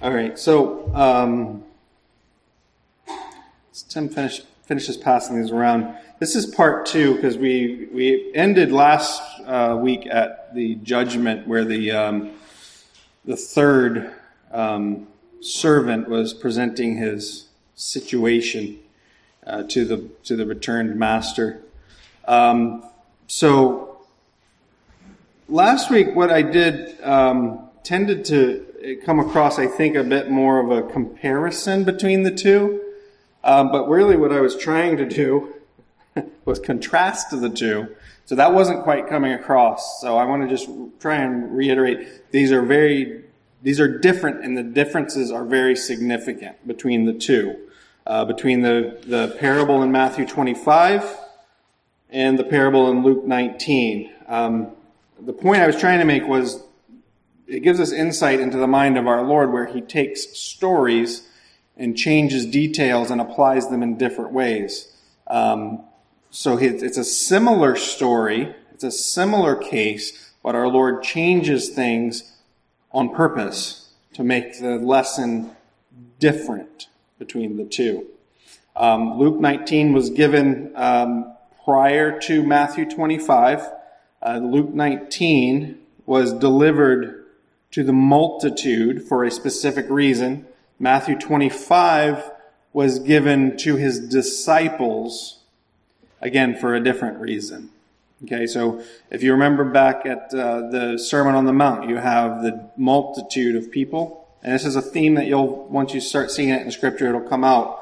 All right, so Tim finishes passing these around. This is part 2 because we ended last week at the judgment where the third servant was presenting his situation to the returned master. So last week, what I did tended to come across, I think, a bit more of a comparison between the two. But really what I was trying to do was contrast the two. So that wasn't quite coming across. So I want to just try and reiterate, these are different, and the differences are very significant between the two. Between the parable in Matthew 25 and the parable in Luke 19. The point I was trying to make was it gives us insight into the mind of our Lord where he takes stories and changes details and applies them in different ways. So it's a similar story, it's a similar case, but our Lord changes things on purpose to make the lesson different between the two. Luke 19 was given prior to Matthew 25. Luke 19 was delivered to the multitude for a specific reason. Matthew 25 was given to his disciples, again, for a different reason. Okay, so if you remember back at the Sermon on the Mount, you have the multitude of people. And this is a theme that once you start seeing it in Scripture, it'll come out.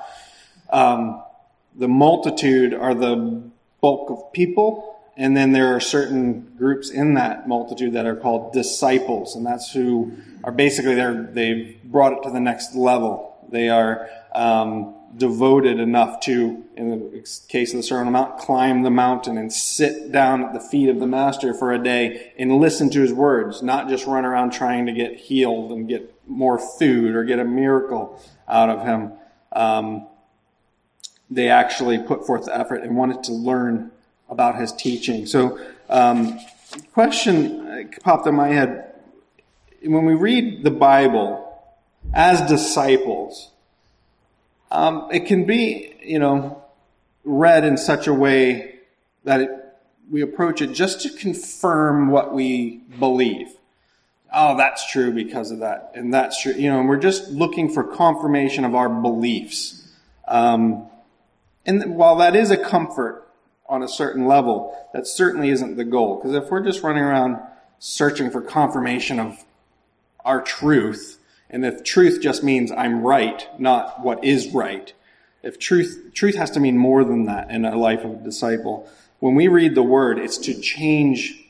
The multitude are the bulk of people. And then there are certain groups in that multitude that are called disciples. And that's who are basically, they've brought it to the next level. They are devoted enough to, in the case of the Sermon on the Mount, climb the mountain and sit down at the feet of the Master for a day and listen to his words, not just run around trying to get healed and get more food or get a miracle out of him. They actually put forth the effort and wanted to learn about his teaching. So, question popped in my head. When we read the Bible as disciples, it can be, read in such a way that we approach it just to confirm what we believe. Oh, that's true because of that, and that's true. And we're just looking for confirmation of our beliefs. And while that is a comfort on a certain level, that certainly isn't the goal. Because if we're just running around searching for confirmation of our truth, and if truth just means I'm right, not what is right, if truth has to mean more than that in a life of a disciple. When we read the Word, it's to change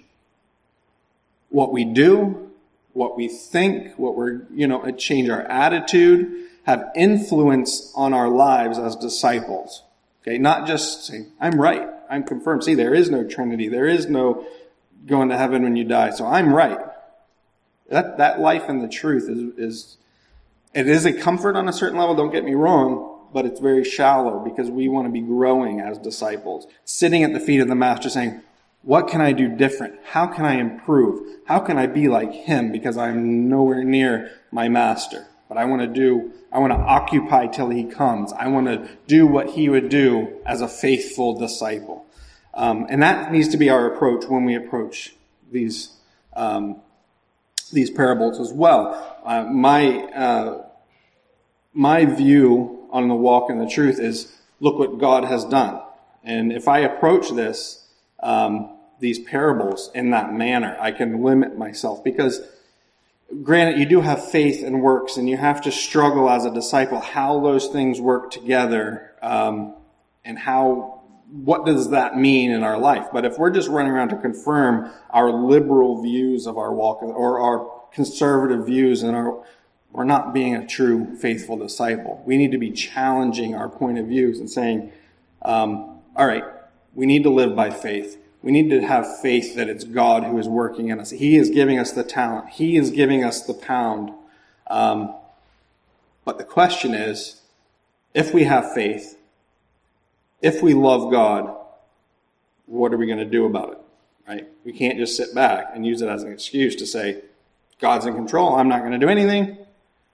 what we do, what we think, change our attitude, have influence on our lives as disciples. Okay, not just saying, I'm right, I'm confirmed. See, there is no Trinity. There is no going to heaven when you die. So I'm right. That life in the truth is a comfort on a certain level, don't get me wrong, but it's very shallow because we want to be growing as disciples. Sitting at the feet of the Master saying, what can I do different? How can I improve? How can I be like him? Because I'm nowhere near my Master. But I want to occupy till he comes. I want to do what he would do as a faithful disciple. And that needs to be our approach when we approach these parables as well. My view on the walk in the truth is, look what God has done. And if I approach these parables in that manner, I can limit myself because granted, you do have faith and works, and you have to struggle as a disciple how those things work together, and what does that mean in our life. But if we're just running around to confirm our liberal views of our walk or our conservative views, and we're not being a true faithful disciple. We need to be challenging our point of views and saying, all right, we need to live by faith. We need to have faith that it's God who is working in us. He is giving us the talent. He is giving us the pound. But the question is, if we have faith, if we love God, what are we going to do about it? Right? We can't just sit back and use it as an excuse to say, God's in control. I'm not going to do anything.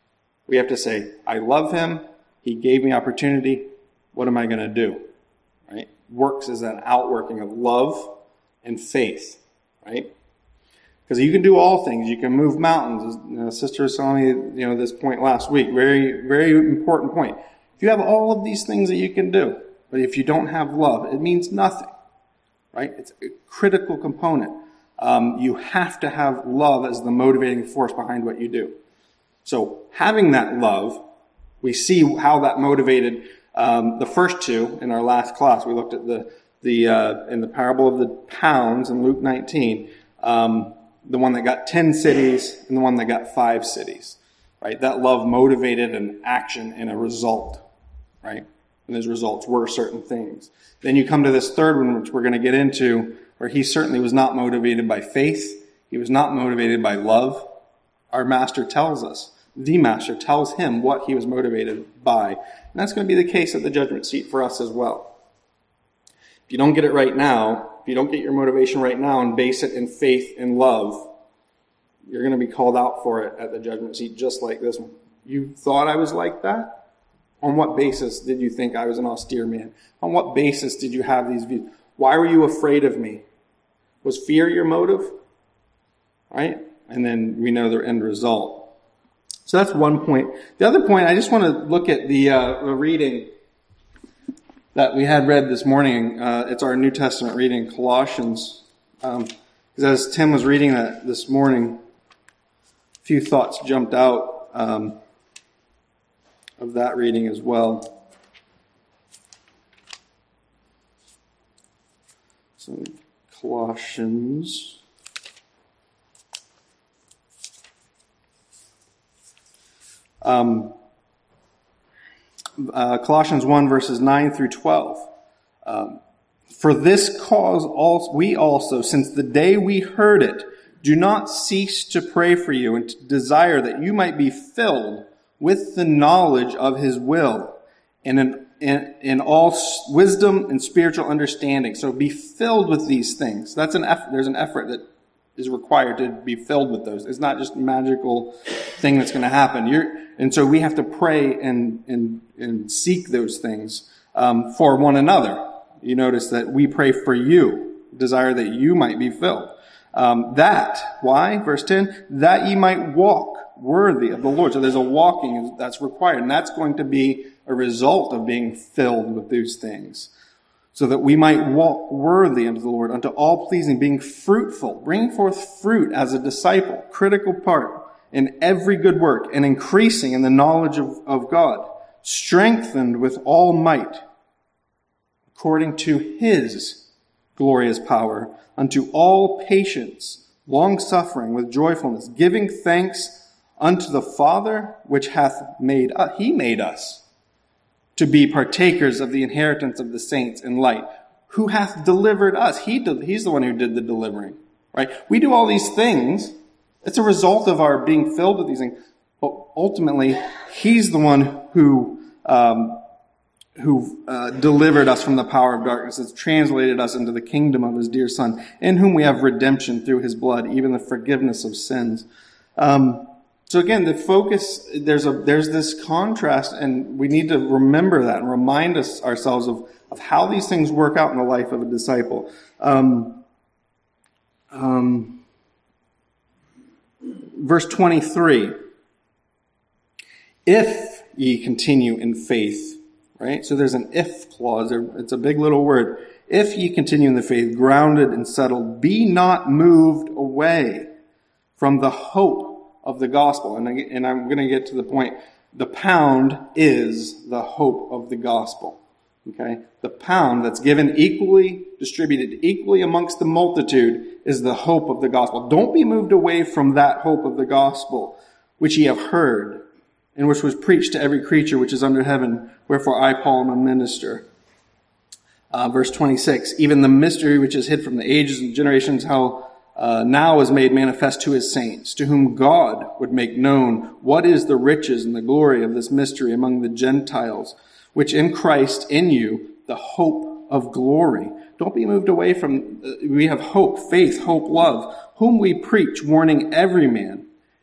We have to say, I love him. He gave me opportunity. What am I going to do? Right? Works is an outworking of love and faith. Right? Because you can do all things. You can move mountains. Sister was telling me, this point last week. Very, very important point. If you have all of these things that you can do, but if you don't have love, it means nothing. Right? It's a critical component. You have to have love as the motivating force behind what you do. So having that love, we see how that motivated the first two in our last class. We looked at in the parable of the pounds in Luke 19, the one that got 10 cities and the one that got 5 cities. Right? That love motivated an action and a result. Right? And those results were certain things. Then you come to this third one, which we're going to get into, where he certainly was not motivated by faith. He was not motivated by love. Our master tells us. The master tells him what he was motivated by. And that's going to be the case at the judgment seat for us as well. If you don't get it right now, if you don't get your motivation right now and base it in faith and love, you're going to be called out for it at the judgment seat just like this one. You thought I was like that? On what basis did you think I was an austere man? On what basis did you have these views? Why were you afraid of me? Was fear your motive? Right? And then we know the end result. So that's one point. The other point, I just want to look at the reading that we had read this morning. It's our New Testament reading, Colossians. Because as Tim was reading that this morning, a few thoughts jumped out of that reading as well. So Colossians. Colossians 1 verses 9 through 12. For this cause we also, since the day we heard it, do not cease to pray for you and to desire that you might be filled with the knowledge of his will and in all wisdom and spiritual understanding. So be filled with these things. That's an effort. There's an effort that is required to be filled with those. It's not just a magical thing that's going to happen. And so we have to pray and seek those things for one another. You notice that we pray for you, desire that you might be filled. Why? Verse 10, that ye might walk worthy of the Lord. So there's a walking that's required, and that's going to be a result of being filled with those things. So that we might walk worthy unto the Lord, unto all pleasing, being fruitful, bringing forth fruit as a disciple, critical part in every good work, and increasing in the knowledge of God, strengthened with all might, according to his glorious power, unto all patience, long-suffering with joyfulness, giving thanks unto the Father, which hath made us. He made us to be partakers of the inheritance of the saints in light. Who hath delivered us? He's the one who did the delivering. Right? We do all these things. It's a result of our being filled with these things. But ultimately, he's the one who delivered us from the power of darkness, has translated us into the kingdom of his dear Son, in whom we have redemption through his blood, even the forgiveness of sins. So again, the focus, there's this contrast, and we need to remember that and remind ourselves of how these things work out in the life of a disciple. Verse 23, if ye continue in faith, right? So there's an if clause. It's a big little word. If ye continue in the faith, grounded and settled, be not moved away from the hope of the gospel. And I'm going to get to the point. The pound is the hope of the gospel. Okay? The pound that's given equally, distributed equally amongst the multitude is the hope of the gospel. Don't be moved away from that hope of the gospel, which ye have heard, and which was preached to every creature which is under heaven, wherefore I, Paul, am a minister. Verse 26, even the mystery which is hid from the ages and generations, how now is made manifest to his saints, to whom God would make known what is the riches and the glory of this mystery among the Gentiles, which in Christ in you, the hope of glory. Don't be moved away from, we have hope, faith, hope, love, whom we preach, warning every man,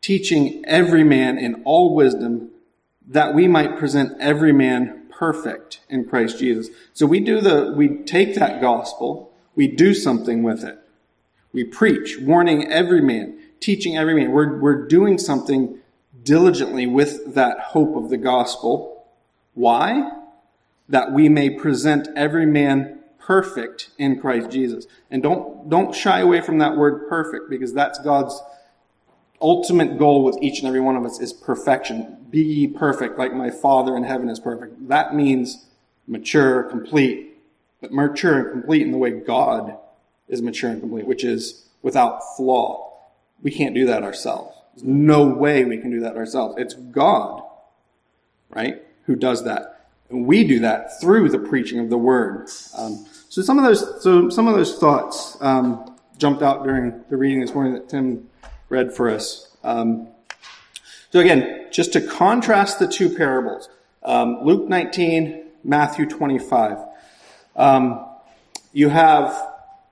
teaching every man in all wisdom, that we might present every man perfect in Christ Jesus. So we take that gospel, we do something with it. We preach, warning every man, teaching every man. We're doing something diligently with that hope of the gospel. Why? That we may present every man perfect in Christ Jesus. And don't shy away from that word perfect, because that's God's ultimate goal with each and every one of us is perfection. Be ye perfect like my Father in heaven is perfect. That means mature, complete, but mature and complete in the way God is mature and complete, which is without flaw. We can't do that ourselves. There's no way we can do that ourselves. It's God, right, who does that. And we do that through the preaching of the word. So some of those thoughts jumped out during the reading this morning that Tim read for us. So again, just to contrast the two parables, Luke 19, Matthew 25. You have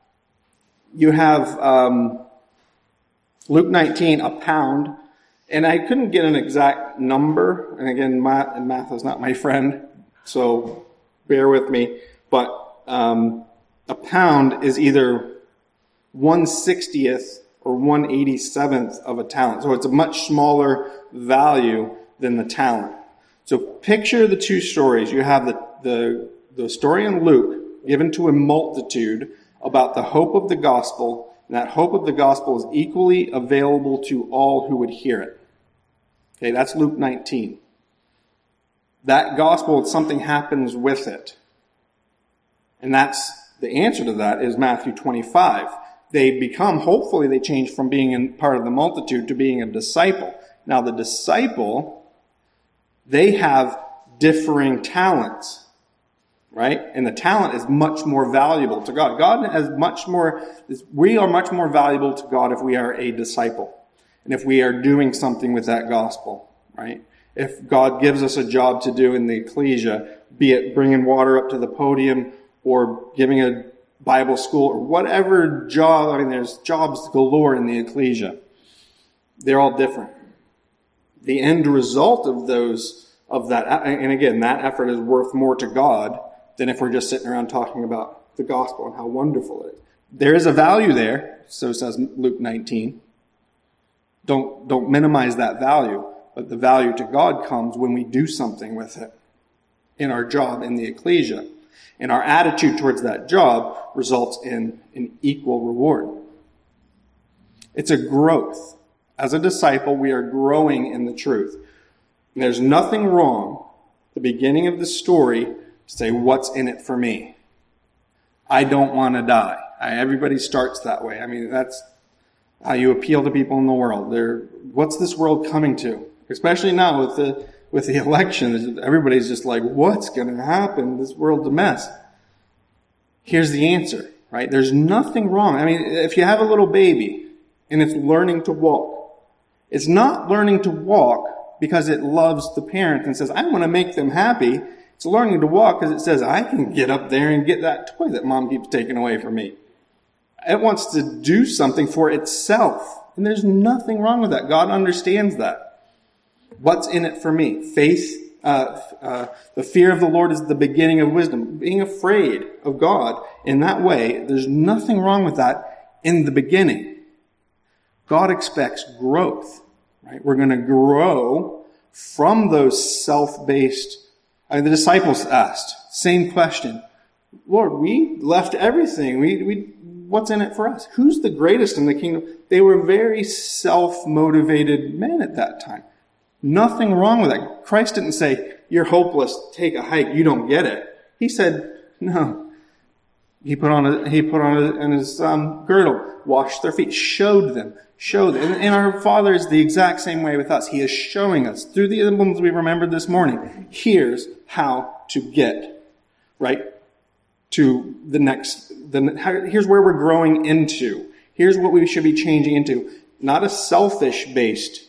Luke 19, a pound, and I couldn't get an exact number. And again, math is not my friend, so bear with me. But a pound is either 1/60th or 1/87th of a talent. So it's a much smaller value than the talent. So picture the two stories. You have the story in Luke given to a multitude about the hope of the gospel, and that hope of the gospel is equally available to all who would hear it. Okay, that's Luke 19. That gospel, something happens with it. And that's the answer to that is Matthew 25. Hopefully they change from being part of the multitude to being a disciple. Now the disciple, they have differing talents, right? And the talent is much more valuable to God. We are much more valuable to God if we are a disciple. And if we are doing something with that gospel, right? If God gives us a job to do in the ecclesia, be it bringing water up to the podium or giving a Bible school or whatever job, there's jobs galore in the ecclesia. They're all different. The end result of that, and again, that effort is worth more to God than if we're just sitting around talking about the gospel and how wonderful it is. There is a value there, so says Luke 19. Don't minimize that value, but the value to God comes when we do something with it in our job in the ecclesia. And our attitude towards that job results in an equal reward. It's a growth. As a disciple, we are growing in the truth. And there's nothing wrong, the beginning of the story, to say, what's in it for me? I don't want to die. Everybody starts that way. That's how you appeal to people in the world. What's this world coming to? Especially now with the election, everybody's just like, what's going to happen? This world's a mess. Here's the answer, right? There's nothing wrong. If you have a little baby and it's learning to walk, it's not learning to walk because it loves the parent and says, I want to make them happy. It's learning to walk because it says, I can get up there and get that toy that mom keeps taking away from me. It wants to do something for itself. And there's nothing wrong with that. God understands that. What's in it for me? Faith, the fear of the Lord is the beginning of wisdom. Being afraid of God in that way, there's nothing wrong with that in the beginning. God expects growth, right? We're going to grow from those self-based. The disciples asked, same question. Lord, we left everything. What's in it for us? Who's the greatest in the kingdom? They were very self-motivated men at that time. Nothing wrong with that. Christ didn't say, you're hopeless, take a hike, you don't get it. He said, no. He put on his girdle, washed their feet, showed them. And our Father is the exact same way with us. He is showing us through the emblems we remembered this morning. Here's how to get, right, to the next, here's where we're growing into. Here's what we should be changing into. Not a selfish-based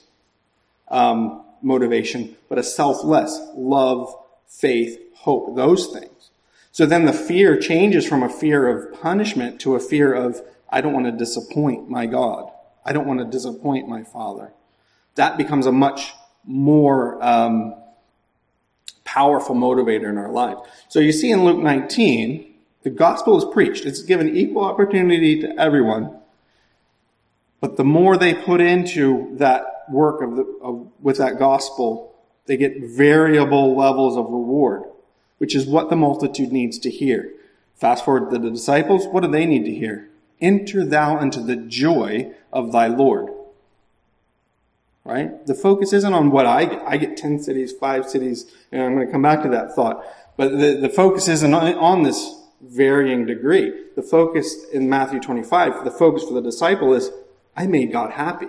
motivation, but a selfless love, faith, hope, those things. So then the fear changes from a fear of punishment to a fear of, I don't want to disappoint my God. I don't want to disappoint my Father. that becomes a much more powerful motivator in our lives. So you see in Luke 19, the gospel is preached. It's given equal opportunity to everyone. But the more they put into that work with that gospel, they get variable levels of reward, which is what the multitude needs to hear. Fast forward to the disciples, what do they need to hear? Enter thou into the joy of thy Lord. Right? The focus isn't on what I get. I get 10 cities, 5 cities, and I'm going to come back to that thought. But the focus isn't on this varying degree. The focus in Matthew 25, the focus for the disciple is, I made God happy.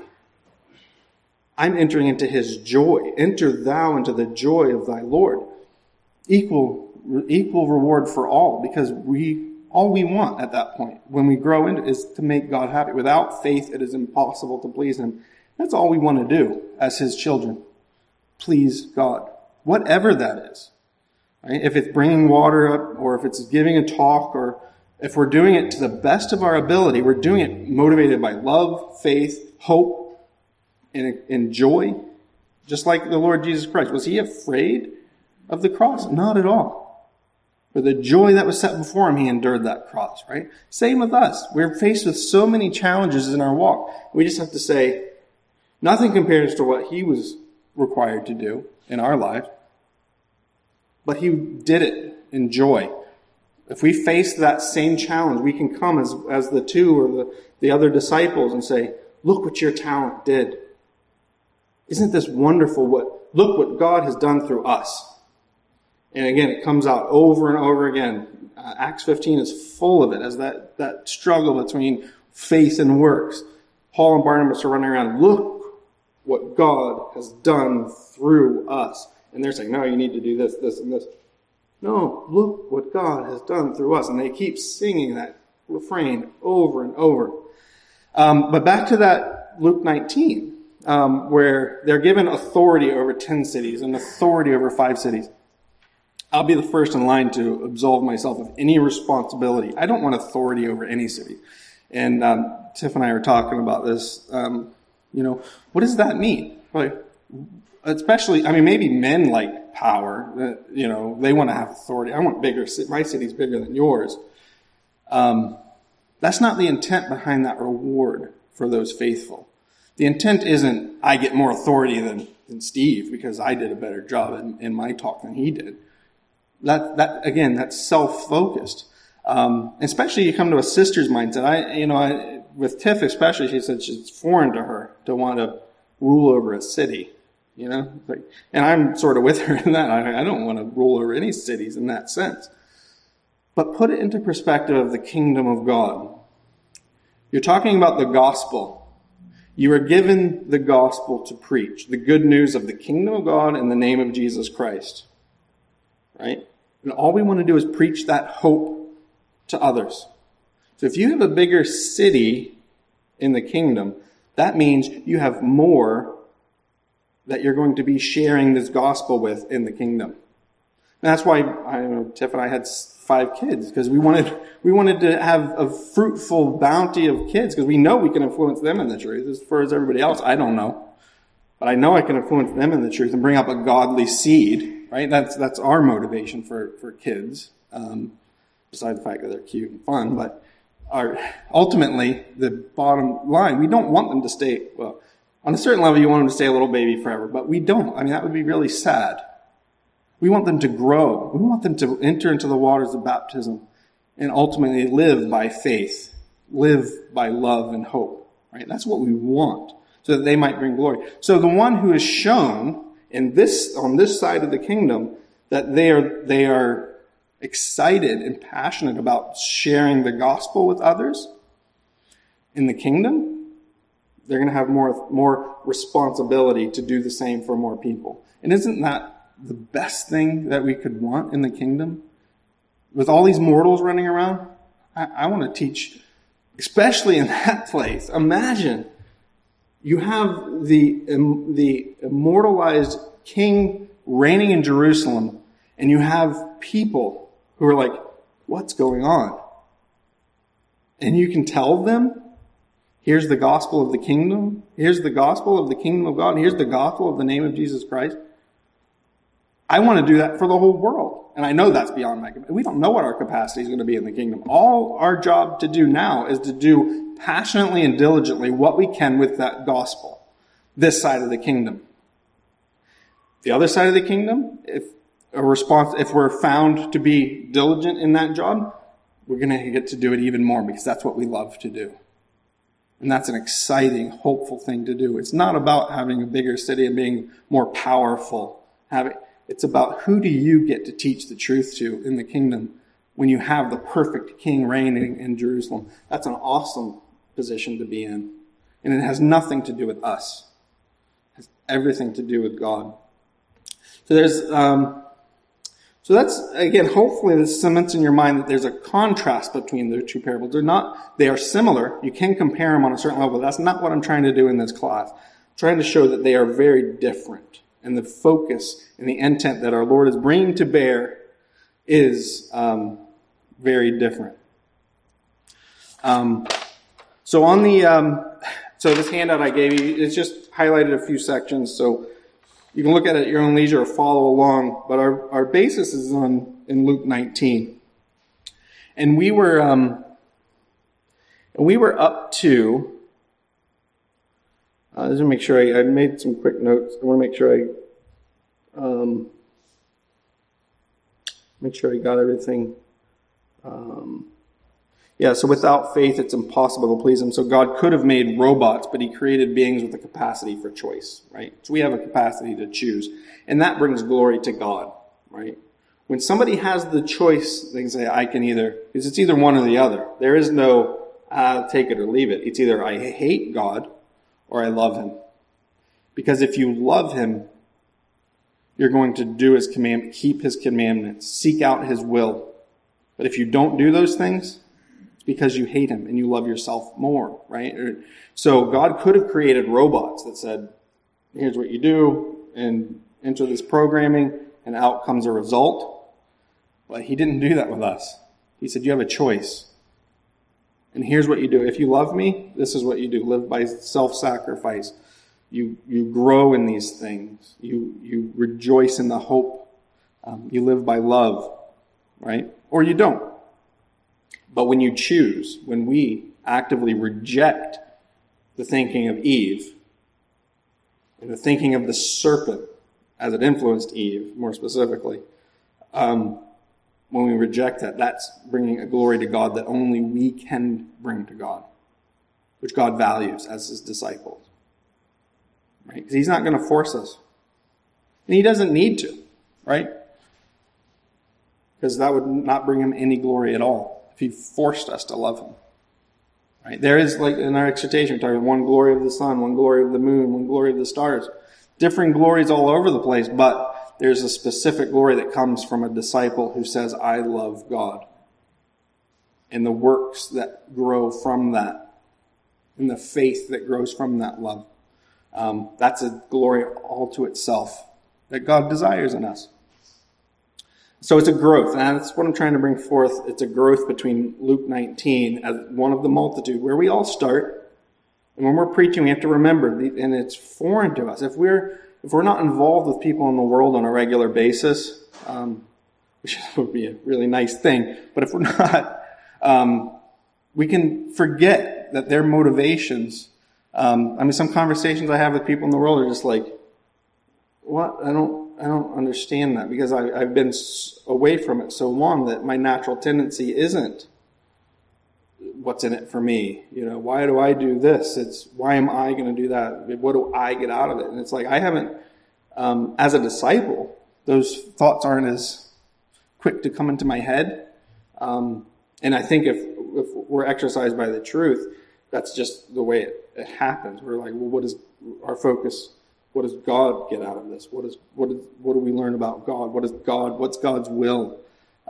I'm entering into his joy. Enter thou into the joy of thy Lord. Equal reward for all, because all we want at that point, when we grow into it, is to make God happy. Without faith, it is impossible to please him. That's all we want to do as his children. Please God. Whatever that is. Right? If it's bringing water up, or if it's giving a talk, or if we're doing it to the best of our ability, we're doing it motivated by love, faith, hope, and joy. Just like the Lord Jesus Christ. Was he afraid of the cross? Not at all. For the joy that was set before him, he endured that cross, right? Same with us. We're faced with so many challenges in our walk. We just have to say, nothing compares to what he was required to do in our life. But he did it in joy. If we face that same challenge, we can come as the two or the other disciples and say, look what your talent did. Isn't this wonderful? Look what God has done through us. And again, it comes out over and over again. Acts 15 is full of it, as that struggle between faith and works. Paul and Barnabas are running around, look what God has done through us. And they're saying, no, you need to do this, this, and this. No, look what God has done through us. And they keep singing that refrain over and over. But back to that Luke 19, where they're given authority over 10 cities and authority over 5 cities. I'll be the first in line to absolve myself of any responsibility. I don't want authority over any city. And Tiff and I were talking about this. What does that mean? Like, especially, maybe men like power. They want to have authority. I want bigger. My city's bigger than yours. That's not the intent behind that reward for those faithful. The intent isn't I get more authority than Steve because I did a better job in my talk than he did. That's self-focused. Especially you come to a sister's mindset. With Tiff especially, she said it's foreign to her to want to rule over a city. And I'm sort of with her in that. I don't want to rule over any cities in that sense. But put it into perspective of the kingdom of God. You're talking about the gospel. You are given the gospel to preach, the good news of the kingdom of God in the name of Jesus Christ. Right? And all we want to do is preach that hope to others. So if you have a bigger city in the kingdom, that means you have more that you're going to be sharing this gospel with in the kingdom. And that's why Tiff and I had 5 kids, because we wanted to have a fruitful bounty of kids, because we know we can influence them in the truth. As far as everybody else, I don't know. But I know I can influence them in the truth and bring up a godly seed, right? That's our motivation for kids, besides the fact that they're cute and fun. But ultimately, the bottom line, we don't want them to stay, well, on a certain level, you want them to stay a little baby forever, but we don't. That would be really sad. We want them to grow. We want them to enter into the waters of baptism and ultimately live by faith, live by love and hope, right? That's what we want, so that they might bring glory. So the one who is shown on this side of the kingdom that they are excited and passionate about sharing the gospel with others in the kingdom, they're going to have more responsibility to do the same for more people. And isn't that the best thing that we could want in the kingdom? With all these mortals running around, I want to teach, especially in that place. Imagine you have the immortalized king reigning in Jerusalem, and you have people who are like, what's going on? And you can tell them, Here's the gospel of the kingdom. Here's the gospel of the kingdom of God. Here's the gospel of the name of Jesus Christ. I want to do that for the whole world. And I know that's beyond my capacity. We don't know what our capacity is going to be in the kingdom. All our job to do now is to do passionately and diligently what we can with that gospel. This side of the kingdom. The other side of the kingdom, if we're found to be diligent in that job, we're going to get to do it even more because that's what we love to do. And that's an exciting, hopeful thing to do. It's not about having a bigger city and being more powerful. It's about who do you get to teach the truth to in the kingdom when you have the perfect king reigning in Jerusalem. That's an awesome position to be in. And it has nothing to do with us. It has everything to do with God. So that's, again, hopefully this cements in your mind that there's a contrast between the two parables. They are similar. You can compare them on a certain level. That's not what I'm trying to do in this class. I'm trying to show that they are very different. And the focus and the intent that our Lord is bringing to bear is very different. So this handout I gave you, it's just highlighted a few sections. So you can look at it at your own leisure or follow along. But our basis is in Luke 19. And we were up to... just to make sure I made some quick notes. I want to make sure I got everything. So without faith, it's impossible to please him. So God could have made robots, but he created beings with a capacity for choice, right? So we have a capacity to choose. And that brings glory to God, right? When somebody has the choice, they can say, because it's either one or the other. There is no, take it or leave it. It's either I hate God or I love him. Because if you love him, you're going to do his commandment, keep his commandments, seek out his will. But if you don't do those things, it's because you hate him and you love yourself more, right? So God could have created robots that said, here's what you do, and enter this programming, and out comes a result. But he didn't do that with us. He said, you have a choice. And here's what you do. If you love me, this is what you do. Live by self-sacrifice. You grow in these things. You rejoice in the hope. You live by love, right? Or you don't. But when you choose, when we actively reject the thinking of Eve and the thinking of the serpent as it influenced Eve, more specifically, when we reject that, that's bringing a glory to God that only we can bring to God, which God values as his disciples. Right? Because he's not going to force us. And he doesn't need to, right? Because that would not bring him any glory at all if he forced us to love him. Right? There is, like in our exhortation, talking one glory of the sun, one glory of the moon, one glory of the stars. Different glories all over the place, but there's a specific glory that comes from a disciple who says, I love God. And the works that grow from that, and the faith that grows from that love. That's a glory all to itself that God desires in us. So it's a growth, and that's what I'm trying to bring forth. It's a growth between Luke 19 as one of the multitude, where we all start. And when we're preaching, we have to remember, and it's foreign to us. If we're not involved with people in the world on a regular basis, which would be a really nice thing, but if we're not, we can forget that their motivations. Some conversations I have with people in the world are just like, what? I don't understand that, because I've been away from it so long that my natural tendency isn't what's in it for me. Why do I do this? It's why am I going to do that? What do I get out of it? And it's like I haven't, as a disciple, those thoughts aren't as quick to come into my head. And I think if we're exercised by the truth, that's just the way it happens. We're like, well, what is our focus? What does God get out of this? What do we learn about God? What's God's will?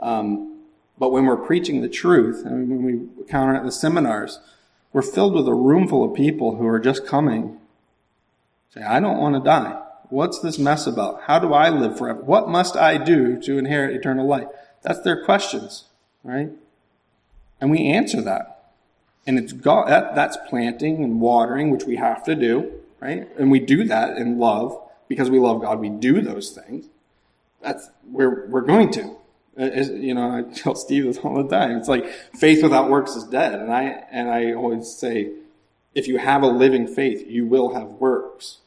But when we're preaching the truth, and when we encounter it at the seminars, we're filled with a room full of people who are just coming, say, I don't want to die. What's this mess about? How do I live forever? What must I do to inherit eternal life? That's their questions, right? And we answer that. And it's God, that's planting and watering, which we have to do, right? And we do that in love. Because we love God, we do those things. That's where we're going to. I tell Steve this all the time. It's like faith without works is dead. And I always say, if you have a living faith, you will have works.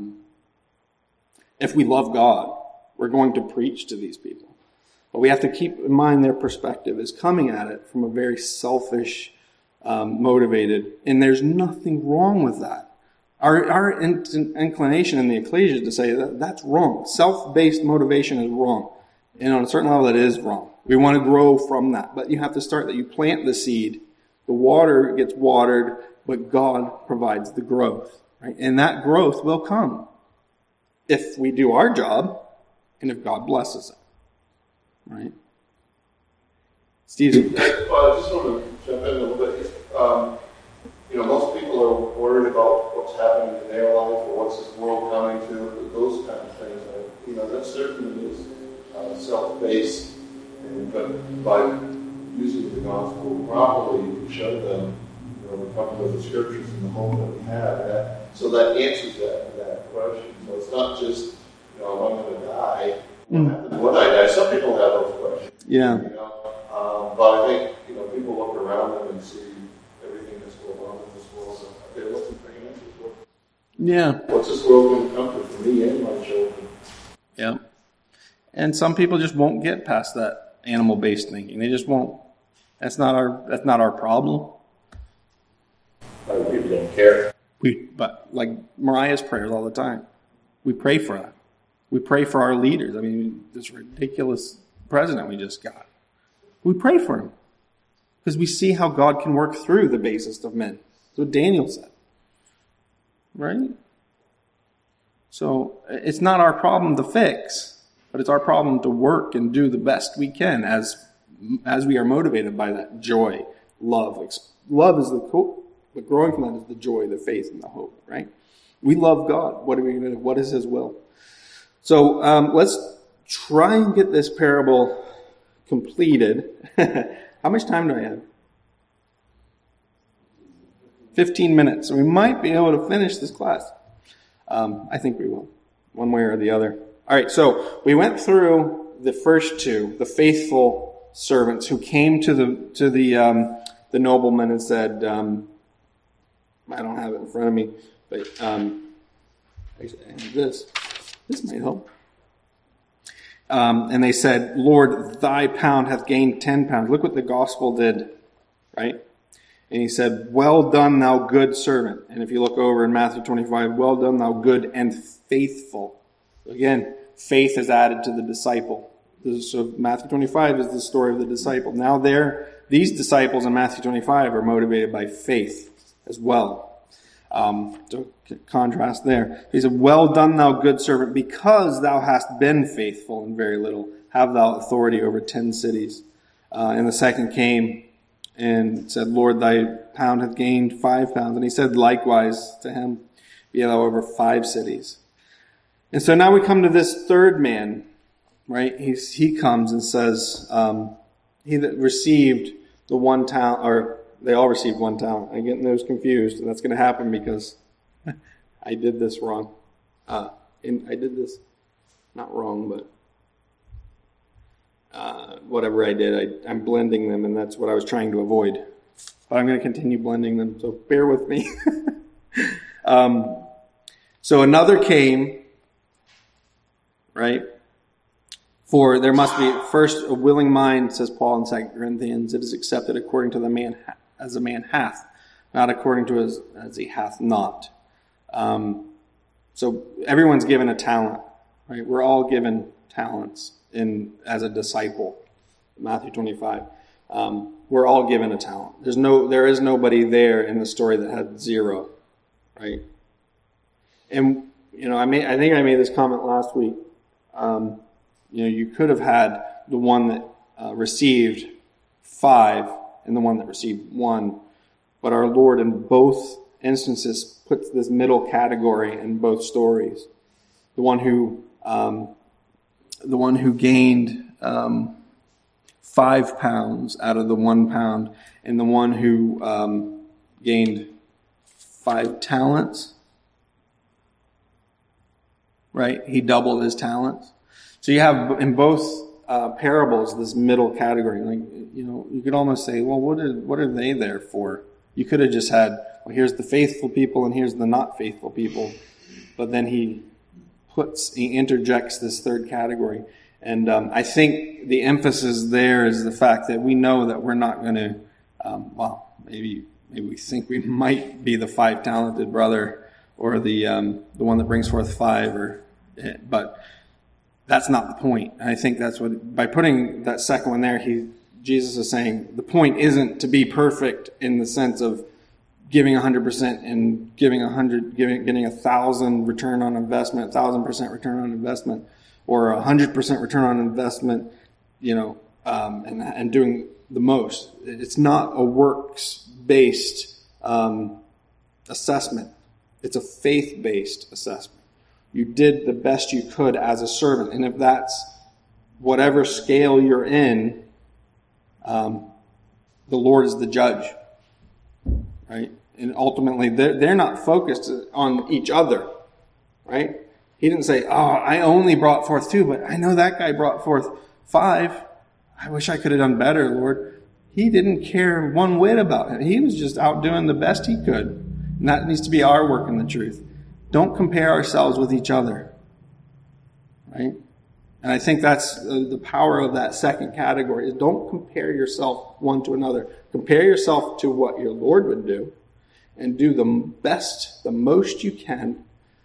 If we love God, we're going to preach to these people. But we have to keep in mind their perspective is coming at it from a very selfish, motivated, and there's nothing wrong with that. Our inclination in the ecclesia is to say that's wrong. Self-based motivation is wrong. And on a certain level, it is wrong. We want to grow from that. But you have to start that you plant the seed. The water gets watered, but God provides the growth. Right? And that growth will come if we do our job and if God blesses it. Right? Steve? I just want to jump in a little bit. Most people are worried about what's happening in their life or what's this world coming to, those kind of things. That certainly is self-based, but by using the gospel properly, we show them, we come with the scriptures and the hope that we have. So that answers that question. So it's not just, I'm going to die. When I die, some people have those questions. Yeah. But I think, people look around them and see everything that's going on in this world. They're looking for answers. Yeah. What's this world going to come for me and my children? Yeah. And some people just won't get past that animal-based thinking. They just won't. That's not our problem. People don't care. But like Mariah's prayers all the time, we pray for that. We pray for our leaders. I mean, this ridiculous president we just got. We pray for him because we see how God can work through the basest of men. That's what Daniel said. Right? So it's not our problem to fix, but it's our problem to work and do the best we can as we are motivated by that joy, love. Love is but growing from that is the joy, the faith, and the hope, right? We love God. What are we going to do? What is His will? So let's try and get this parable completed. How much time do I have? 15 minutes. So we might be able to finish this class. I think we will, one way or the other. All right, so we went through the first two, the faithful servants who came to the nobleman and said, I don't have it in front of me, but actually I have this. This might help. And they said, Lord, thy pound hath gained 10 pounds. Look what the gospel did, right? And he said, well done, thou good servant. And if you look over in Matthew 25, well done, thou good and faithful. Again, faith is added to the disciple. So Matthew 25 is the story of the disciple. Now these disciples in Matthew 25 are motivated by faith as well. So contrast there. He said, well done, thou good servant, because thou hast been faithful in very little, have thou authority over 10 cities. And the second came and said, Lord, thy pound hath gained 5 pounds. And he said likewise to him, be thou over 5 cities. And so now we come to this third man, right? He comes and says, he that received the 1 talent, or they all received 1 talent. I'm getting those confused, and that's going to happen because I did this wrong. And I did this not wrong, but whatever I did, I'm blending them, and that's what I was trying to avoid. But I'm going to continue blending them, so bear with me. So another came, right? For there must be first a willing mind, says Paul in 2 Corinthians. It is accepted according to the man as a man hath, not according to as he hath not. So everyone's given a talent, right? We're all given talents as a disciple. Matthew 25. We're all given a talent. There is nobody there in the story that had 0, right? And I think I made this comment last week. You could have had the one that received 5 and the one that received 1, but our Lord in both instances puts this middle category in both stories. The one who gained 5 pounds out of the 1 pound, and the one who gained 5 talents. Right? He doubled his talents. So you have in both parables this middle category. Like, you could almost say, well, what are they there for? You could have just had, well, here's the faithful people and here's the not faithful people. But then he interjects this third category. And I think the emphasis there is the fact that we know that we're not going to, maybe we think we might be the 5 talented brother or the one that brings forth 5, but that's not the point. And I think that's what, by putting that second one there, Jesus is saying the point isn't to be perfect in the sense of giving 100% and getting 1,000 return on investment, 1,000% return on investment, or 100% return on investment, and doing the most. It's not a works-based assessment. It's a faith-based assessment. You did the best you could as a servant. And if that's whatever scale you're in, the Lord is the judge. Right? And ultimately, they're not focused on each other. Right? He didn't say, I only brought forth 2, but I know that guy brought forth 5. I wish I could have done better, Lord. He didn't care one whit about it. He was just out doing the best he could. And that needs to be our work in the truth. Don't compare ourselves with each other. Right? And I think that's the power of that second category, is don't compare yourself one to another. Compare yourself to what your Lord would do and do the best, the most you can,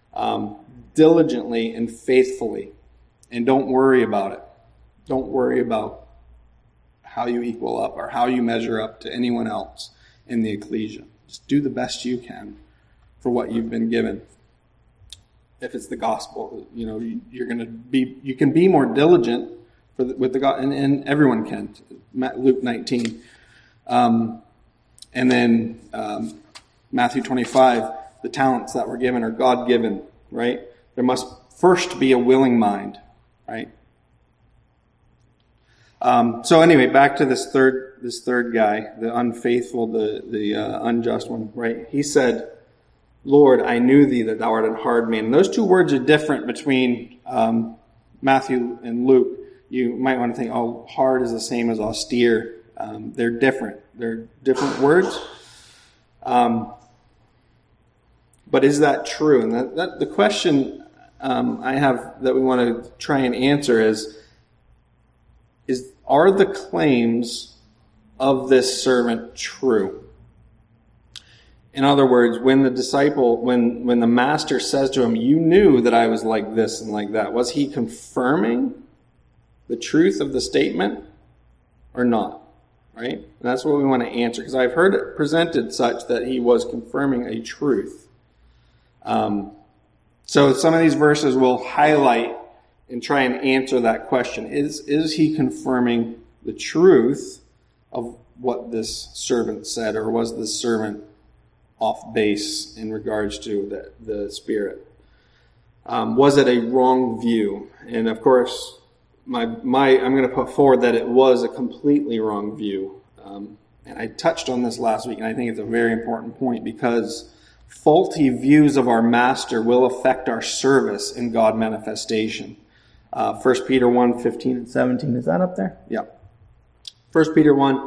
diligently and faithfully. And don't worry about it. Don't worry about how you equal up or how you measure up to anyone else in the ecclesia. Just do the best you can for what you've been given. If it's the gospel, you can be more diligent with the gospel, and everyone can. Luke 19. And then Matthew 25, the talents that were given are God-given, right? There must first be a willing mind, right? So anyway, back to this third guy, the unfaithful, the unjust one, right? He said, Lord, I knew thee that thou art an hard man. And those 2 words are different between Matthew and Luke. You might want to think, hard is the same as austere. They're different. They're different words. But is that true? And that the question I have that we want to try and answer is are the claims of this servant true? In other words, when the master says to him, you knew that I was like this and like that, was he confirming the truth of the statement or not? Right? And that's what we want to answer, because I've heard it presented such that he was confirming a truth. So some of these verses will highlight and try and answer that question. Is he confirming the truth of what this servant said, or was this servant off base in regards to the Spirit? Was it a wrong view? And of course, I'm going to put forward that it was a completely wrong view. And I touched on this last week, and I think it's a very important point, because faulty views of our master will affect our service in God manifestation. 1 Peter 1, 15 and 17. Is that up there? Yeah. 1 Peter 1.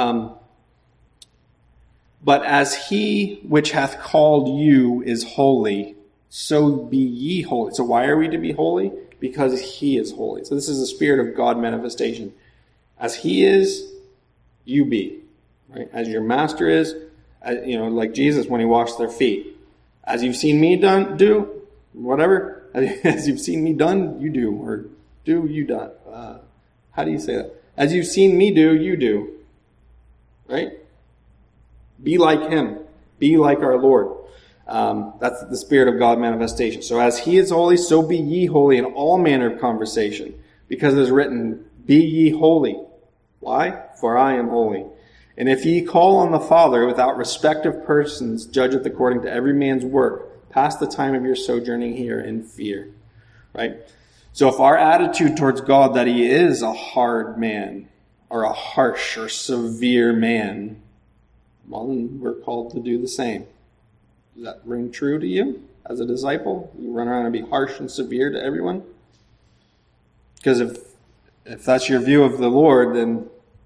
But as he which hath called you is holy, so be ye holy. So why are we to be holy? Because he is holy. So this is the Spirit of God manifestation. As he is, you be. Right? As your master is, like Jesus when he washed their feet. As you've seen me do, whatever. As you've seen me done, you do. Or do, you done. How do you say that? As you've seen me do, you do. Right? Be like him. Be like our Lord. That's the Spirit of God manifestation. So as he is holy, so be ye holy in all manner of conversation. Because it is written, be ye holy. Why? For I am holy. And if ye call on the Father without respect of persons, judgeth according to every man's work, pass the time of your sojourning here in fear. Right? So if our attitude towards God that he is a hard man, or a harsh or severe man, Well, then we're called to do the same. Does that ring true to you as a disciple? You run around and be harsh and severe to everyone? Because if that's your view of the Lord, then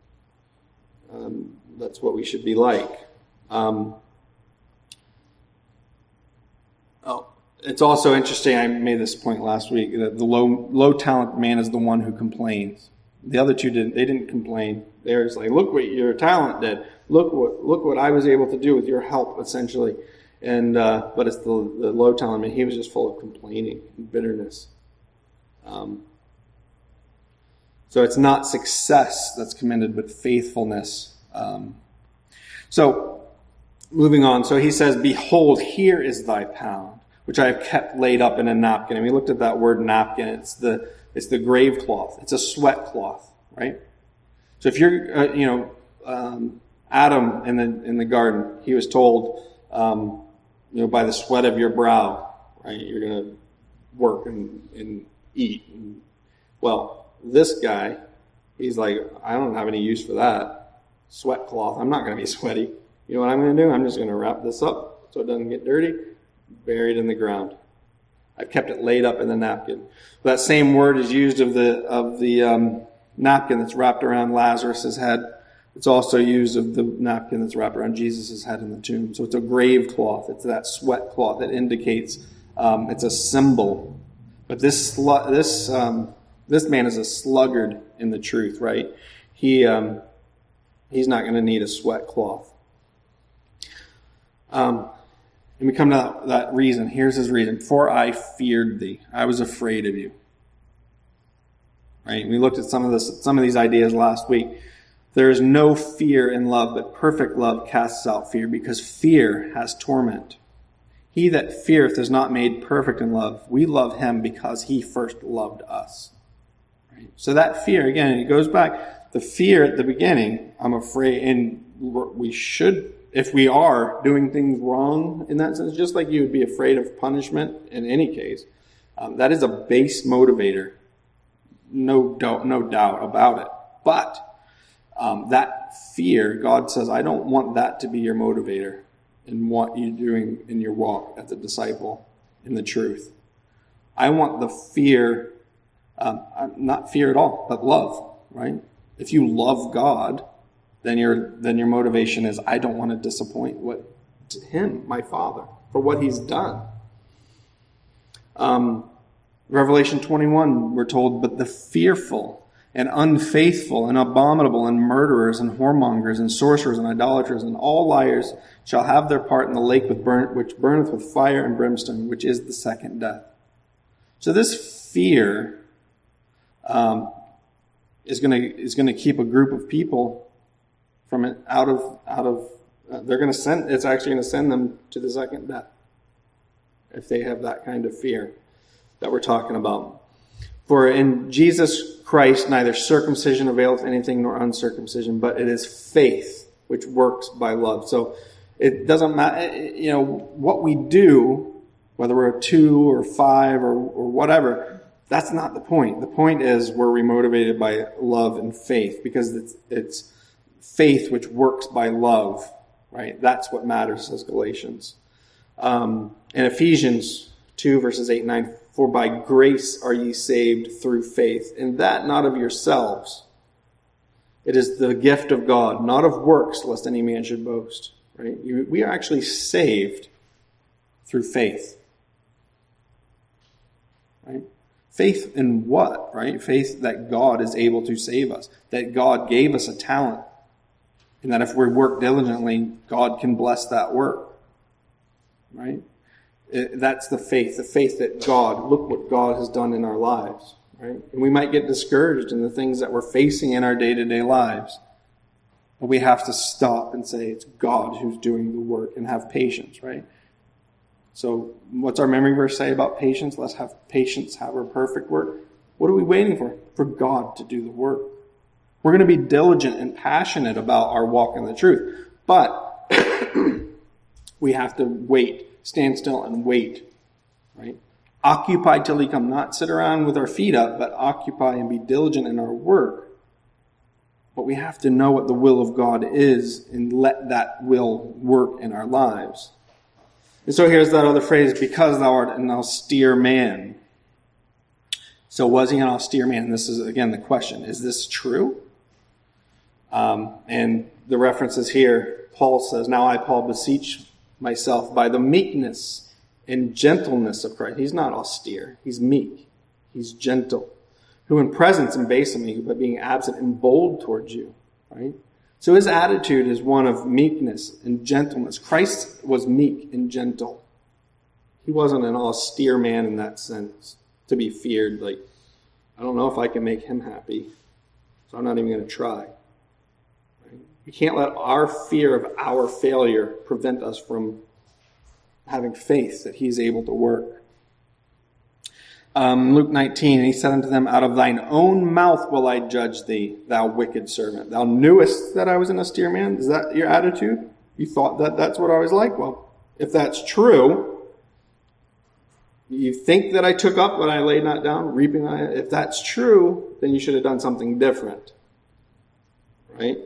that's what we should be like. It's also interesting, I made this point last week, that the low talent man is the one who complains. The other two didn't complain. They're just like, look what your talent did. Look what I was able to do with your help, essentially. And but it's the low talent man. He was just full of complaining and bitterness. So it's not success that's commended, but faithfulness. So moving on. So he says, behold, here is thy pound, which I have kept laid up in a napkin. And we looked at that word napkin. It's the grave cloth. It's a sweat cloth, right? So if you're, Adam in the garden, he was told, by the sweat of your brow, right? You're going to work and eat. Well, this guy, he's like, I don't have any use for that sweat cloth. I'm not going to be sweaty. You know what I'm going to do? I'm just going to wrap this up so it doesn't get dirty. Buried in the ground. I've kept it laid up in the napkin. That same word is used of the napkin that's wrapped around Lazarus' head. It's also used of the napkin that's wrapped around Jesus' head in the tomb. So it's a grave cloth. It's that sweat cloth that indicates it's a symbol. But this man is a sluggard in the truth, right? He's not going to need a sweat cloth. And we come to that reason. Here's his reason. For I feared thee. I was afraid of you. Right? We looked at some of these ideas last week. There is no fear in love, but perfect love casts out fear, because fear has torment. He that feareth is not made perfect in love. We love him because he first loved us. Right? So that fear, again, it goes back. The fear at the beginning, I'm afraid, and we should, if we are doing things wrong in that sense, just like you would be afraid of punishment in any case, that is a base motivator. No doubt about it. But that fear, God says, I don't want that to be your motivator in what you're doing in your walk as a disciple in the truth. I want the fear, not fear at all, but love, right? If you love God, then your motivation is, I don't want to disappoint him, my Father, for what he's done. Revelation 21, we're told, but the fearful and unfaithful and abominable and murderers and whoremongers and sorcerers and idolaters and all liars shall have their part in the lake which burneth with fire and brimstone, which is the second death. So this fear is going to keep a group of people from it out of they're going to send. It's actually going to send them to the second death if they have that kind of fear that we're talking about. For in Jesus Christ neither circumcision availeth anything nor uncircumcision, but it is faith which works by love. So it doesn't matter, what we do, whether we're 2 or 5 or whatever. That's not the point. The point is we're motivated by love and faith, because it's faith which works by love, right? That's what matters, says Galatians. In Ephesians 2 verses 8 and 9, for by grace are ye saved through faith, and that not of yourselves. It is the gift of God, not of works, lest any man should boast. Right? We are actually saved through faith. Right? Faith in what? Right? Faith that God is able to save us, that God gave us a talent, and that if we work diligently, God can bless that work. Right? That's the faith that God, look what God has done in our lives, right? And we might get discouraged in the things that we're facing in our day-to-day lives. But we have to stop and say it's God who's doing the work, and have patience, right? So what's our memory verse say about patience? Let's have patience, have her perfect work. What are we waiting for? For God to do the work. We're going to be diligent and passionate about our walk in the truth. But we have to wait. Stand still and wait, right? Occupy till he come. Not sit around with our feet up, but occupy and be diligent in our work. But we have to know what the will of God is and let that will work in our lives. And so here's that other phrase, because thou art an austere man. So was he an austere man? This is, again, the question. Is this true? And the references here, Paul says, now I, Paul, beseech myself by the meekness and gentleness of Christ. He's not austere. He's meek. He's gentle. Who in presence embase me, but being absent and bold towards you. Right? So his attitude is one of meekness and gentleness. Christ was meek and gentle. He wasn't an austere man in that sense, to be feared. Like, I don't know if I can make him happy, so I'm not even going to try. Right? We can't let our fear of our failure prevent us from having faith that he's able to work. Luke 19, and he said unto them, out of thine own mouth will I judge thee, thou wicked servant. Thou knewest that I was an austere man? Is that your attitude? You thought that that's what I was like? Well, if that's true, you think that I took up what I laid not down, reaping if that's true, then you should have done something different. Right?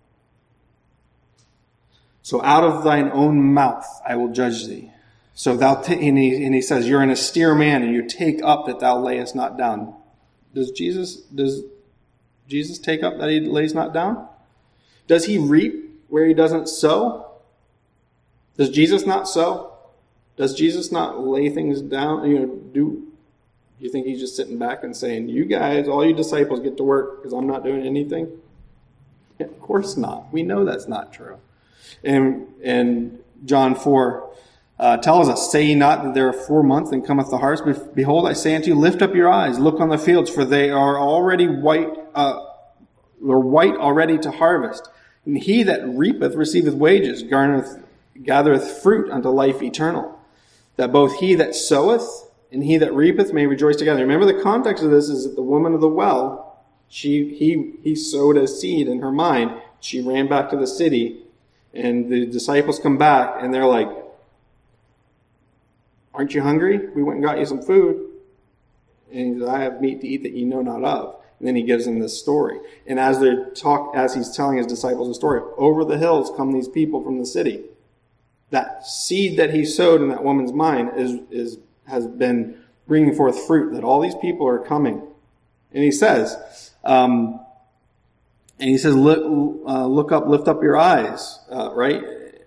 So out of thine own mouth I will judge thee. So and he says, you're an austere man, and you take up that thou layest not down. Does Jesus take up that he lays not down? Does he reap where he doesn't sow? Does Jesus not sow? Does Jesus not lay things down? Do you think he's just sitting back and saying, you guys, all you disciples, get to work because I'm not doing anything? Yeah, of course not. We know that's not true. And John 4 tells us, say ye not that there are 4 months and cometh the harvest. Behold, I say unto you, lift up your eyes, look on the fields, for they are already white already to harvest. And he that reapeth receiveth wages, gathereth fruit unto life eternal. That both he that soweth and he that reapeth may rejoice together. Remember, the context of this is that the woman of the well, he sowed a seed in her mind. She ran back to the city, and the disciples come back, and they're like, aren't you hungry? We went and got you some food. And he says, I have meat to eat that ye know not of. And then he gives them this story. And as he's telling his disciples the story, over the hills come these people from the city. That seed that he sowed in that woman's mind has been bringing forth fruit, that all these people are coming. And he says, look up, lift up your eyes, right?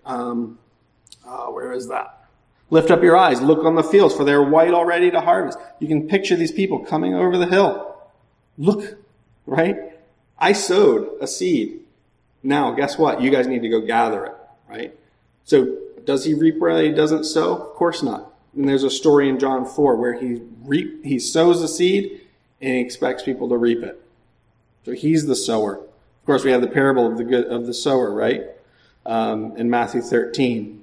Where is that? Lift up your eyes, look on the fields, for they are white already to harvest. You can picture these people coming over the hill. Look, right? I sowed a seed. Now, guess what? You guys need to go gather it, right? So, does he reap where he doesn't sow? Of course not. And there's a story in John 4 where he sows a seed and he expects people to reap it. So he's the sower. Of course, we have the parable of the sower, right? In Matthew 13.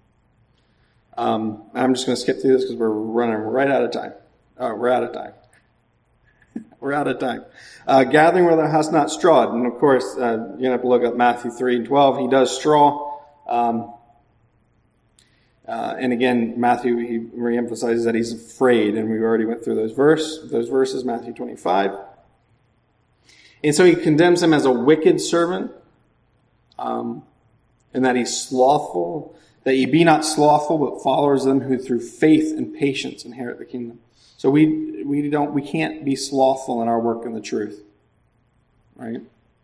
I'm just going to skip through this because we're running right out of time. We're out of time. We're out of time. Gathering where thou hast not strawed. And of course, you have to look up Matthew 3 and 12. He does straw. And again, Matthew, he reemphasizes that he's afraid. And we already went through those verses, Matthew 25. And so he condemns him as a wicked servant. And that he's slothful. That ye be not slothful, but followers of them who through faith and patience inherit the kingdom. So we can't be slothful in our work in the truth, right?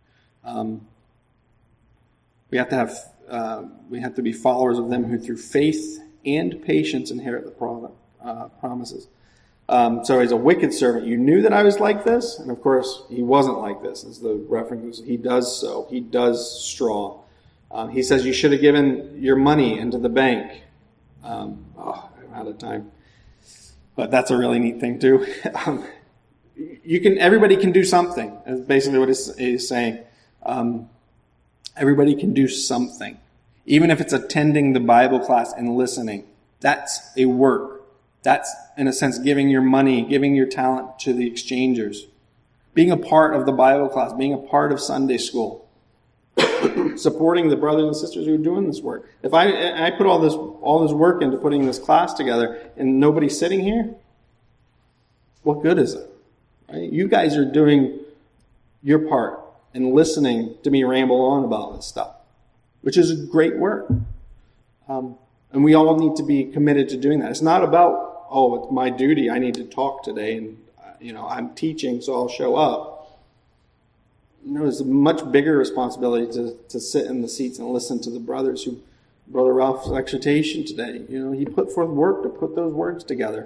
We have to be followers of them who through faith and patience inherit the promises. So he's a wicked servant. You knew that I was like this, and of course he wasn't like this. As the reference is, he does sow, he does straw. He says you should have given your money into the bank. I'm out of time. But that's a really neat thing too. Everybody can do something. That's basically what he's saying. Everybody can do something. Even if it's attending the Bible class and listening. That's a work. That's, in a sense, giving your money, giving your talent to the exchangers. Being a part of the Bible class, being a part of Sunday school. Supporting the brothers and sisters who are doing this work. If I put all this work into putting this class together and nobody's sitting here, what good is it? Right? You guys are doing your part. and listening to me ramble on about this stuff, which is a great work. And we all need to be committed to doing that. It's not about, oh, it's my duty, I need to talk today, and I'm teaching, so I'll show up. It's a much bigger responsibility to sit in the seats and listen to the brothers Brother Ralph's exhortation today. He put forth work to put those words together.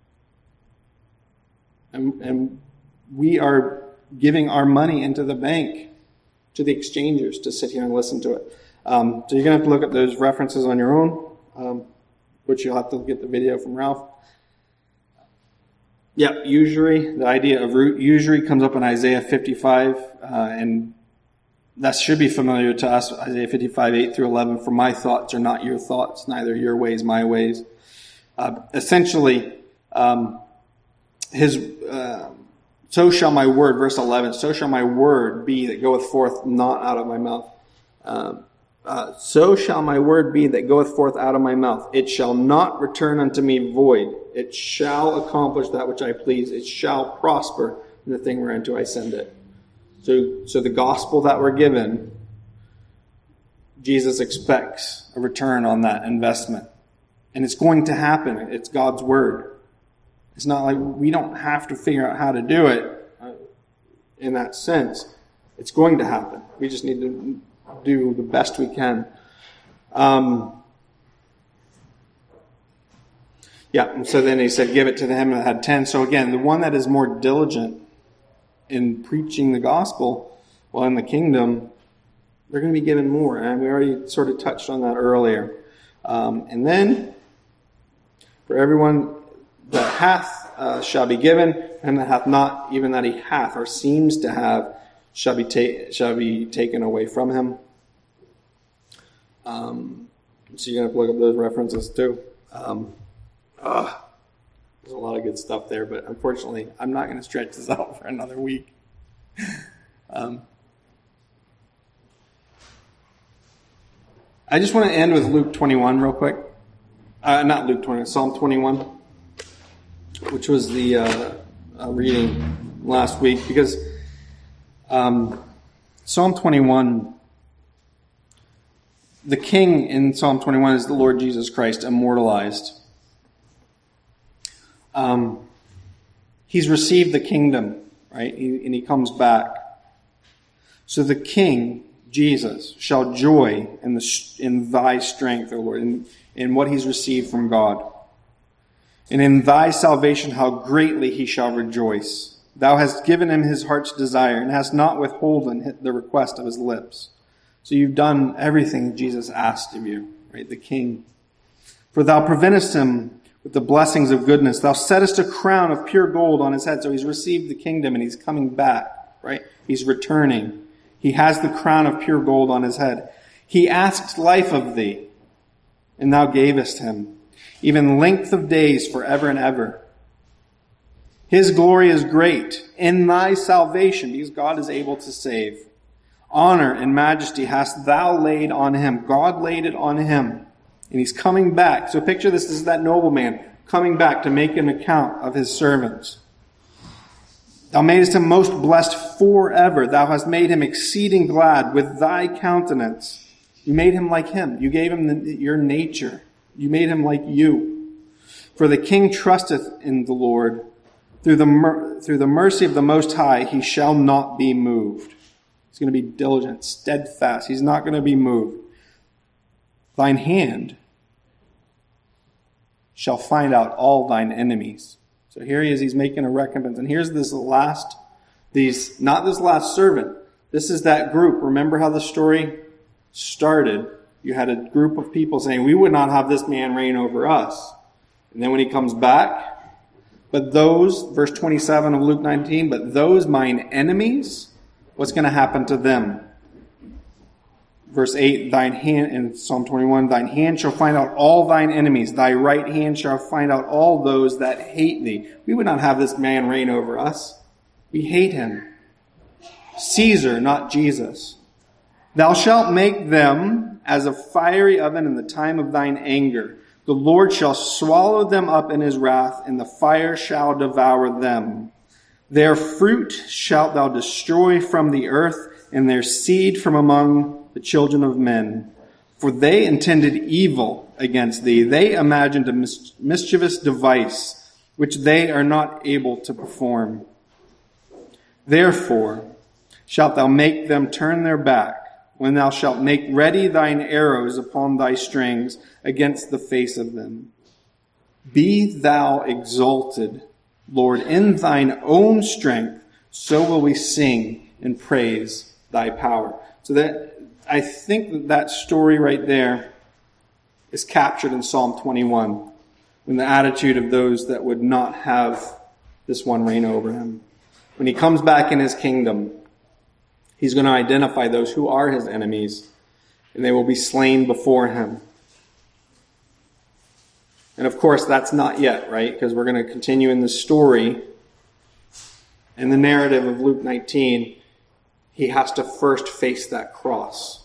And we are giving our money into the bank to the exchangers to sit here and listen to it. So you're going to have to look at those references on your own, which you'll have to get the video from Ralph. Usury, the idea of usury comes up in Isaiah 55, and that should be familiar to us, Isaiah 55, 8 through 11. For my thoughts are not your thoughts, neither your ways my ways. Essentially, so shall my word, verse 11, so shall my word be that goeth forth not out of my mouth. So shall my word be that goeth forth out of my mouth. It shall not return unto me void. It shall accomplish that which I please. It shall prosper in the thing whereunto I send it. So the gospel that we're given, Jesus expects a return on that investment. And it's going to happen. It's God's word. It's not like we don't have to figure out how to do it in that sense. It's going to happen. We just need to do the best we can. And so then he said, give it to him that had 10. So again, the one that is more diligent in preaching the gospel while in the kingdom, they're going to be given more. And we already sort of touched on that earlier. And then, for everyone that hath shall be given, and that hath not, even that he hath or seems to have, shall be taken away from him. So you're going to have to look up those references too. There's a lot of good stuff there, but unfortunately, I'm not going to stretch this out for another week. I just want to end with Luke 21 real quick. Not Luke 21, Psalm 21, which was the reading last week, because Psalm 21, the king in Psalm 21 is the Lord Jesus Christ, immortalized. He's received the kingdom, right? And he comes back. So the king, Jesus, shall joy in thy strength, O Lord, in what he's received from God. And in thy salvation how greatly he shall rejoice. Thou hast given him his heart's desire, and hast not withholden the request of his lips. So you've done everything Jesus asked of you, right? The king. For thou preventest him with the blessings of goodness. Thou settest a crown of pure gold on his head. So he's received the kingdom and he's coming back, right? He's returning. He has the crown of pure gold on his head. He asked life of thee, and thou gavest him, even length of days forever and ever. His glory is great in thy salvation, because God is able to save. Honor and majesty hast thou laid on him. God laid it on him. And he's coming back. So picture this is that nobleman coming back to make an account of his servants. Thou madest him most blessed forever. Thou hast made him exceeding glad with thy countenance. You made him like him. You gave him your nature. You made him like you. For the king trusteth in the Lord. Through the mercy of the Most High, he shall not be moved. He's going to be diligent, steadfast. He's not going to be moved. Thine hand shall find out all thine enemies. So here he is, he's making a recompense. And here's not this last servant. This is that group. Remember how the story started? You had a group of people saying, we would not have this man reign over us. And then when he comes back, but those, verse 27 of Luke 19, but those mine enemies, what's going to happen to them? Verse 8, thine hand, in Psalm 21, thine hand shall find out all thine enemies. Thy right hand shall find out all those that hate thee. We would not have this man reign over us. We hate him. Caesar, not Jesus. Thou shalt make them as a fiery oven in the time of thine anger. The Lord shall swallow them up in his wrath, and the fire shall devour them. Their fruit shalt thou destroy from the earth, and their seed from among the children of men. For they intended evil against thee. They imagined a mischievous device, which they are not able to perform. Therefore shalt thou make them turn their back, when thou shalt make ready thine arrows upon thy strings against the face of them. Be thou exalted, Lord, in thine own strength, so will we sing and praise thy power. So that I think that story right there is captured in Psalm 21, when the attitude of those that would not have this one reign over him. When he comes back in his kingdom, he's going to identify those who are his enemies, and they will be slain before him. And of course, that's not yet, right? Because we're going to continue in the story, in the narrative of Luke 19, he has to first face that cross.